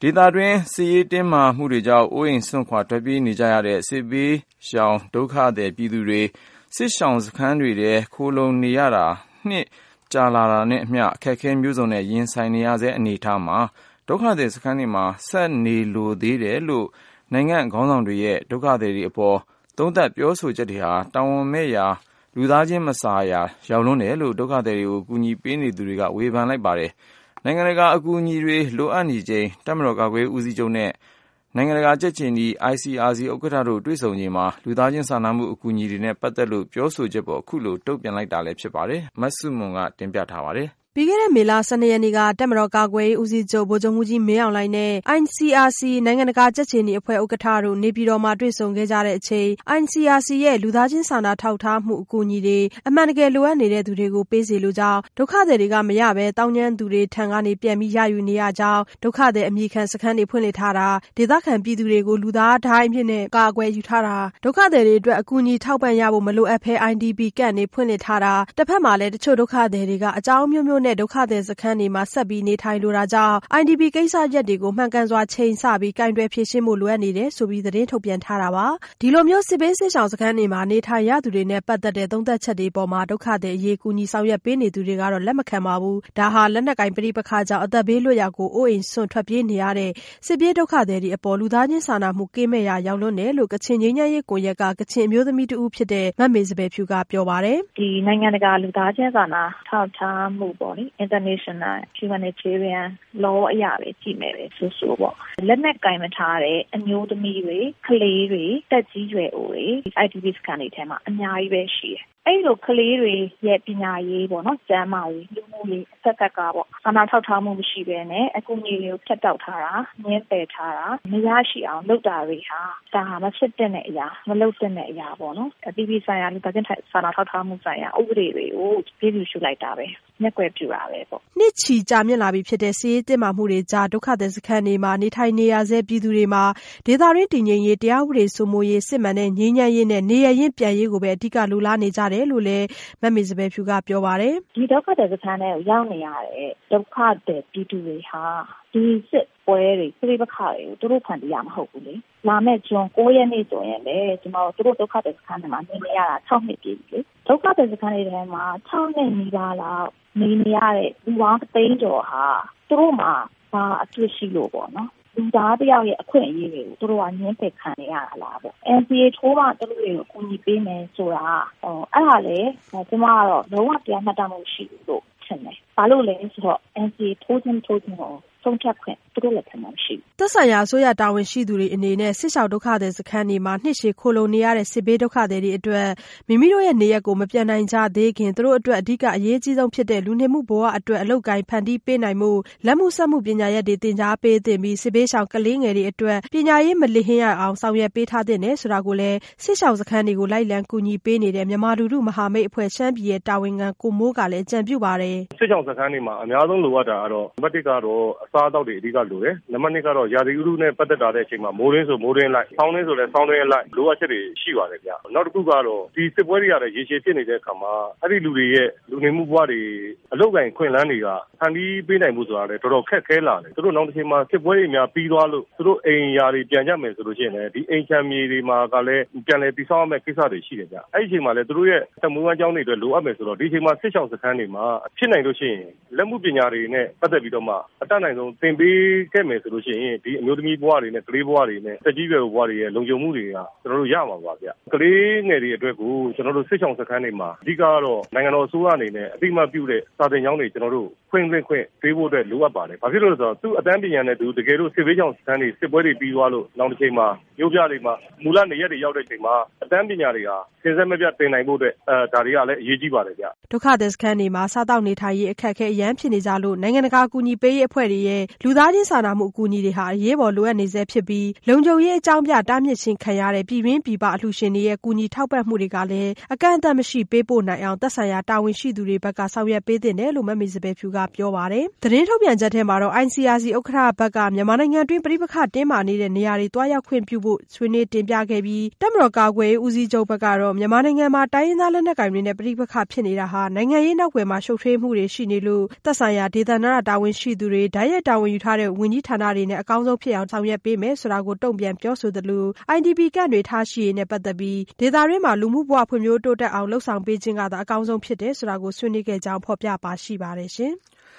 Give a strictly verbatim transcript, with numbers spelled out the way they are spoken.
ဒေသတွင်းစစ်ရေးတင်းမာမှုတွေကြောင့်အိုးအိမ်စွန့်ခွာထွက်ပြေးနေကြရတဲ့စစ်ဘေးရှောင်ဒုက္ခသည်ပြည်သူတွေစစ်ရှောင်စခန်းတွေထဲခိုလုံနေရတာနှစ်ကြာလာတာနဲ့အမျှအခက်အခဲမျိုးစုံနဲ့ရင်ဆိုင်နေရတဲ့အနေအထားမှာဒုက္ခသည်စခန်းတွေမှာဆက်နေလိုသေးတယ်လို့နိုင်ငံခေါင်းဆောင်တွေရဲ့ဒုက္ခသည်တွေအပေါ်သုံးသပ်ပြောဆိုချက်တွေဟာတာဝန်မဲ့ရာလူသားချင်းမစာရာရောက်လွန်းတယ်လို့ဒုက္ခသည်တွေကိုကူညီပေးနေသူတွေကဝေဖန်လိုက်ပါတယ်။နိုင်ငံတကာအကူအညီတွေလိုအပ်နေချိန်တပ်မတော်ကာကွယ်ဦးစီးချုပ်နဲ့နိုင်ငံတကာကြက်ချင်ဒီ I C R C ဥက္ကဋ္ဌတို့တွေ့ဆုံချိန်မှာလူသားချင်းစာနာမှုအကူအညီတွေနဲ့ပတ်သက်လို့ပြောဆိုချက်ပေါ်အခုလိုတုံ့ပြန်လိုက်တာလည်းဖြစ်ပါတယ်။မဆုမွန်ကတင်ပြထားပါတယ်။ပြီးခဲ့တဲ့မေလ၁၂ရက်နေ့ကတပ်မတော်ကာကွယ်ရေးဦးစီးချုပ်ဗိုလ်ချုပ်မှူးကြီးမင်းအောင်လှိုင်နဲ့ I C R C နိုင်ငံတကာကြက်ချင်ဒီအဖွဲ့ဥက္ကဋ္ဌတို့နေပြည်တော်မှာတွေ့ဆုံခဲ့ကြတဲ့အချိန် I C R C ရဲ့လူသားချင်းစာနာထောက်ထားမှုအကူအညီတွေအမှန်တကယ်လိုအပ်နေတဲ့သူတွေကိုပေးစီလိုကြောင်းဒုက္ခသည်တွေကမရဘဲတောင်းကျမ်းသူတွေထံကနေပြန်ပြီးရယူနေရကြောင်းဒုက္ခသည်အမိခံစခန်းတွေဖွင့်လှစ်ထားတာဒေသခံပြည်သူတွေကိုလူသားဒိုင်းအဖြစ်နဲ့ကာကွယ်ယူထားတာဒုက္ခသည်တွေအတွက်အကူအညီထောက်ပံ့ရဖို့မလိုအပ်ဘဲ I D P ကန့်နေဖွင့်လှစ်ထားတာတစ်ဖက်မှာလည်းတချို့ဒုက္ခသည်တွေကအကြောင်းမျိုးမျိုးနဲ့ဒုက္ခသည်စခန်းတွေမှာဆက်ပြီးနေထိုင်လိုတာကြောင့် I D P ကိစ္စရပ်တွေကိုမှန်ကန်စွာချိန်ဆပြီးကင်တွယ်ဖြေရှင်းဖို့လိုအပ်နေတယ်ဆိုပြီးသတင်းထုတ်ပြန်ထားတာပါဒီလိုမျိုးစစ်ဘေးစစ်ရှောင်စခန်းတွေမှာနေထိုင်ရသူတွေနဲ့ပတ်သက်တဲ့သုံးသပ်ချက်တွေပေါ်မှာဒုက္ခသည်အရေးကူညီဆောင်ရွက်ပေးနေသူတွေကတော့လက်မခံပါဘူးဒါဟာလက်နက်ကင်ပဋိပက္ခကြောင့်အသက်ဘေးလွတ်ရာကိုအိုးအိမ်စွန့်ထွက်ပြေးနေရတဲ့စစ်ပြေးဒုက္ခသည်တွေအပေါ်လူသားချင်းစာနာမှုကင်းမဲ့ရာရောက်လွန်းတယ်လို့ကချင်ငြိမ်းချမ်းရေးကွန်ရက်ကကချင်အမျိုးသမီးတဦးဖြစ်တဲ့မမေစပယ်ဖြူကပြောပါတယ်ဒီနိုင်ငံတကာလူသားချင်းစာနာထောက်ထားမှုပေါ့လေ International Humanitarian Law အရာပဲကြည့်မယ်ပဲဆိုဆိုပေါ့လက်နက်ကင်မထားတဲ့အမျိုးသမီးတွေကလေးတွေတက်ကြီးရွယ်အိုတွေ I D P စခန်းတွေထဲမှာအများကြီးပဲရှိတယ်အဲ့လိုကလေးတွေရဲ့ပညာရေးပေါ့နော်ကျန်းမာရေးလူမှုရေးအသက်သက်ကပေါ့စာနာထောက်ထားမှုမရှိဘဲနဲ့အကူအညီတွေကိုဖြတ်တောက်ထားတာငင်းပယ်ထားတာမရရှိအောင်လုပ်တာတွေဟာဒါဟာမဖြစ်တဲ့အရာမလုပ်တဲ့အရာပေါ့နော်အပြည်ပြည်ဆိုင်ရာလူသားချင်းစာနာထောက်ထားမှုဆိုင်ရာဥပဒေတွေကိုပြည့်စုံရှုလိုက်တာပဲမျက်ကွယ်ပြုတာပဲပေါ့နှစ်ချီကြာမြင့်လာပြီဖြစ်တဲ့စစ်ရေးတင်းမာမှုတွေကြားဒုက္ခသည်စခန်းတွေမှာနေထိုင်နေရဆဲပြည်သူတွေမှာဒေသတွင်းတည်ငြိမ်ရေးတရားဥပဒေစိုးမိုးရေးစစ်မှန်တဲ့ငြိမ်းချမ်းရေးနဲ့နေရရင်ပြန်ရေးကိုပဲအဓိကလိုလားနေကြတယ်လို့လည်းမမေစပယ်ဖြူကပြောပါတယ်ဒီဒုက္ခသည်စခန်းတွေကိုရောက်နေရတဲ့ဒုက္ခသည်ပြည်သူတွေဟာဒီစစ်ပွဲတွေပြိပခါတွေကိုသူတို့ဖန်တီးရမဟုတ်ဘူးလေလာမဲ့ဂျွန်၉ရက်နေ့ဆိုရင်လေကျွန်တော်တို့ဒုက္ခသည်စခန်းတွေမှာနေနေရတာ၆နှစ်ပြည့်ပြီလေဒုက္ခသည်စခန်းတွေထဲမှာ၆နှစ်နီးပါးလောက်နေနေရတဲ့လူပေါင်းသိန်းကျော်ဟာသူတို့မှာဘာအဖြစ်ရှိလို့ပေါ့နော်လူသားတယောက်ရဲ့အခွင့်အရေးတွေကိုသူတို့ကညှင်းပယ်ခံနေရတာလားပေါ့ N C A ထိုးမှသူတို့တွေကိုကူညီပေးမယ်ဆိုတာဟိုအဲ့ဒါလေကျွန်မကတော့လုံးဝတရားမှတ်တမ်းမရှိဘူးလို့ထင်တယ်ဘာလို့လဲဆိုတော့ N C A ထိုးခြင်းထိုးခြင်းကိုဆုံးဖြတ်ခွင့်သူတို့လက်ထက်မှာရှိတယ်သက်ဆိုင်ရာအစိုးရတာဝန်ရှိသူတွေအနေနဲ့စစ်ရှောင်ဒုက္ခသည်စခန်းတွေမှာနှစ်ရှည်ခိုလုံနေရတဲ့စစ်ဘေးဒုက္ခသည်တွေအတွက်မိမိတို့ရဲ့နေရက်ကိုမပြန်နိုင်ကြသေးခင်သူတို့အတွက်အဓိကအရေးကြီးဆုံးဖြစ်တဲ့လူနေမှုဘဝအတွက်အလုပ်ကိုင်ဖန်တီးပေးနိုင်မှုလက်မှုဆက်မှုပညာရပ်တွေသင်ကြားပေးသင့်ပြီးစစ်ဘေးရှောင်ကလေးငယ်တွေအတွက်ပညာရေးမလစ်ဟင်းရအောင်ဆောင်ရွက်ပေးထားတဲ့နဲ့ဆိုတာကိုလည်းစစ်ရှောင်စခန်းတွေကိုလိုက်လံကူညီပေးနေတဲ့မြန်မာလူထုမဟာမိတ်အဖွဲ့ရှမ်းပြည်ရဲ့တာဝန်ခံကိုမိုးကလည်းအကြံပြုပါတယ်စစ်ရှောင်စခန်းတွေမှာအများဆုံးလိုအပ်တာကတော့နံပါတ်တစ်ကတော့အစားအသောက်တွေအဓိကလိုတယ်နံပါတ်နှစ်ကတော့ရာသီဥတုနဲ့ပတ်သက်တာတဲ့အချိန်မှာမိုးရင်းဆိုမိုးရင်းလိုက်ဆောင်းရင်းဆိုလည်းဆောင်းရင်းလိုက်လိုအပ်ချက်တွေရှိပါတယ်ဗျနောက်တစ်ခုကတော့ဒီစစ်ပွဲတွေရတဲ့ရေရှည်ဖြစ်နေတဲ့အခါမှာအဲ့ဒီလူတွေရဲ့လူနေမှုဘဝတွေအလုပ်ကိုင်ခွင့်လန်းတွေကဖန်တီးပေးနိုင်မှုဆိုတာလည်းတော်တော်ခက်ခဲလာတယ်သူတို့နောက်တစ်ချိန်မှာစစ်ပွဲတွေများပြီးသွားလို့သူတို့အိမ်ယာတွေပြန်ကြမယ်ဆိုလို့ရှိရင်လည်းဒီအိမ်ချမ်းမြေတွေမှာကလည်းပြန်လည်တည်ဆောက်ရမယ့်ကိစ္စတွေရှိတယ်ဗျအဲ့ဒီအချိန်မှာလည်းသူတို့ရဲ့တမူဝမ်းကျောင်းတွေအတွက်လိုအပ်မယ်ဆိုတော့ဒီအချိန်မှာစစ်ရှောင်စခန်းတွေမှာဖြစ်နိုင်လို့ရှိရင်လက်မှုပညာတွေနဲ့ပတ်သက်ပြီးတော့မှအတတ်နိုင်ဆုံးသင်ပေးခဲ့မယ်ဆိုလို့ရှိရင်ဒီအမျိုးသမီးဘဝတွေနဲ့ကလေးဘဝတွေနဲ့တက်ကြီးရွယ်ဘဝတွေရဲ့လုံခြုံမှုတွေကကျွန်တော်တို့ရမှာပါဗျကလေးငယ်တွေအတွက်ကိုကျွန်တော်တို့စစ်ဆောင်စခန်းတွေမှာအဓိကတော့နိုင်ငံတော်အစိုးရအနေနဲ့အတိအမှတ်ပြုတဲ့စာသင်ကျောင်းတွေကျွန်တော်တို့ခွင့်ခွင့်ခွင့်ပေးဖို့အတွက်လိုအပ်ပါတယ်ဘာဖြစ်လို့လဲဆိုတော့သူ့အတန်းပညာနဲ့သူတကယ်လို့စစ်ဘေးကြောင့်စခန်းတွေစစ်ပွဲတွေပြီးသွားလို့နောက်တစ်ချိန်မှာမျိုးပြတွေမှာမူလနေရက်တွေရောက်တဲ့ချိန်မှာအတန်းပညာတွေဟာသင်ဆက်မပြတ်သင်နိုင်ဖို့အတွက်အဲဒါတွေကလည်းအရေးကြီးပါတယ်ဗျဒုက္ခသည်စခန်းတွေမှာစားတောက်နေထိုင်ရေးအခက်အခဲအရန်ဖြစ်နေကြလို့နိုင်ငံတကာအကူအညီပေးရေးအဖွဲ့တွေရဲ့လူသားချင်းစာနာမှုအကူအညီတွေဟာအရေးပေါ်လိုအပ်နေဆဲဖြစ်ပြီးလုံခြုံရေးအကြောင်းပြတားမြစ်ခြင်းခံရတဲ့ပြည်တွင်းပြည်ပအလှူရှင်တွေရဲ့ကူညီထောက်ပံ့မှုတွေကလည်းအကန့်အသတ်မရှိပေးပို့နိုင်အောင်သက်ဆိုင်ရာတာဝန်ရှိသူတွေဘက်ကဆောင်ရွက်ပေးသင့်တယ်လို့မမေစပယ်ဖြူကပြောပါတယ်သတင်းထုတ်ပြန်ချက်ထဲမှာတော့ I C R C ဥက္ကဋ္ဌဘက်ကမြန်မာနိုင်ငံတွင်းပဋိပက္ခတင်းမာနေတဲ့နေရာတွေတွားရောက်ခွင့်ပြုဖို့ဆွေးနွေးတင်ပြခဲ့ပြီးတပ်မတော်ကာကွယ်ရေးဦးစီးချုပ်ဘက်ကတော့မြန်မာနိုင်ငံမှာတိုင်းရင်းသားလက်နက်ကိုင်တွေနဲ့ပဋိပက္ခဖြစ်နေတာဟာနိုင်ငံရေးနောက်ွယ်မှာရှုပ်ထွေးမှုတွေရှိနေလို့သက်ဆိုင်ရာဒေသနာတာဝန်ရှိသူတွေဓာတ်ရိုက်တာဝန်ယူထားတဲ့ဝန်ကြီးဌာနတွေနဲ့အကောင်းဆုံးဖြစ်အောင်ဆောင်ရွက်ပေးမယ်ဆိုတာကိုတုံ့ပြန်ပြောဆိုသလို အိုင်ဒီပီ camp တွေထားရှိရေးနဲ့ပတ်သက်ပြီးဒေသတွင်းမှာလူမှုဘဝဖွံ့ဖြိုးတိုးတက်အောင်လှုပ်ဆောင်ပေးခြင်းကသာအကောင်းဆုံးဖြစ်တယ်ဆိုတာကိုဆွေးနွေးခဲ့ကြောင်းဖော်ပြပါရှိပါတယ်ရှင်။